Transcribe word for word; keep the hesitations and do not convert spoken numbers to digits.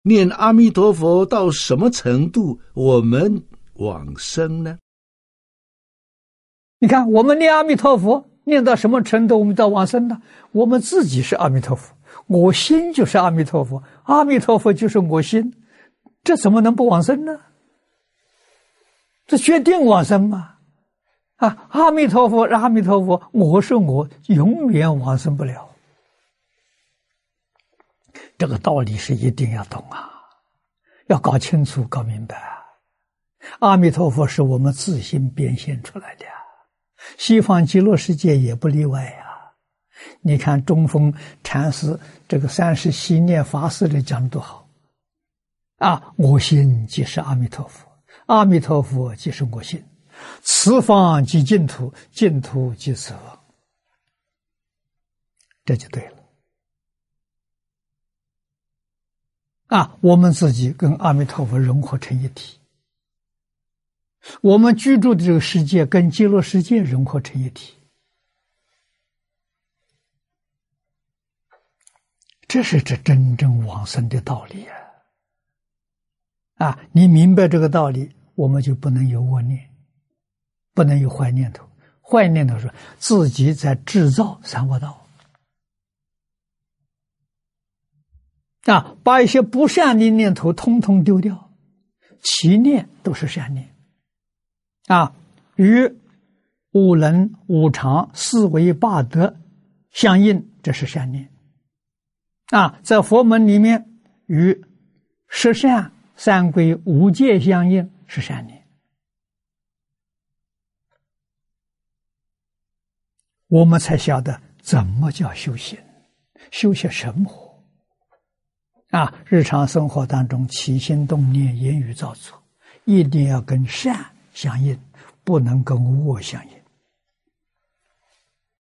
念阿弥陀佛到什么程度，我们往生呢？ 你看，我们念阿弥陀佛念到什么程度，我们到往生呢？我们自己是阿弥陀佛，我心就是阿弥陀佛，阿弥陀佛就是我心，这怎么能不往生呢？这决定往生嘛！啊，阿弥陀佛，阿弥陀佛，我是我，永远往生不了。这个道理是一定要懂啊，要搞清楚、搞明白啊。阿弥陀佛是我们自心变现出来的，西方极乐世界也不例外呀。你看中峰禅师这个三十七念法师里讲的多好啊！我心即是阿弥陀佛，阿弥陀佛即是我心，此方即净土，净土即此方，这就对了啊！我们自己跟阿弥陀佛融合成一体，我们居住的这个世界跟极乐世界融合成一体，这是这真正往生的道理啊！啊，你明白这个道理，我们就不能有恶念，不能有坏念头。坏念头是自己在制造三恶道啊，把一些不善的念头通通丢掉，起念都是善念啊，与五能五常四维八德相应，这是善念啊。在佛门里面与十善三归五戒相应，是善念。我们才晓得怎么叫修行，修些什么啊？日常生活当中起心动念言语造作，一定要跟善相应，不能跟恶相应。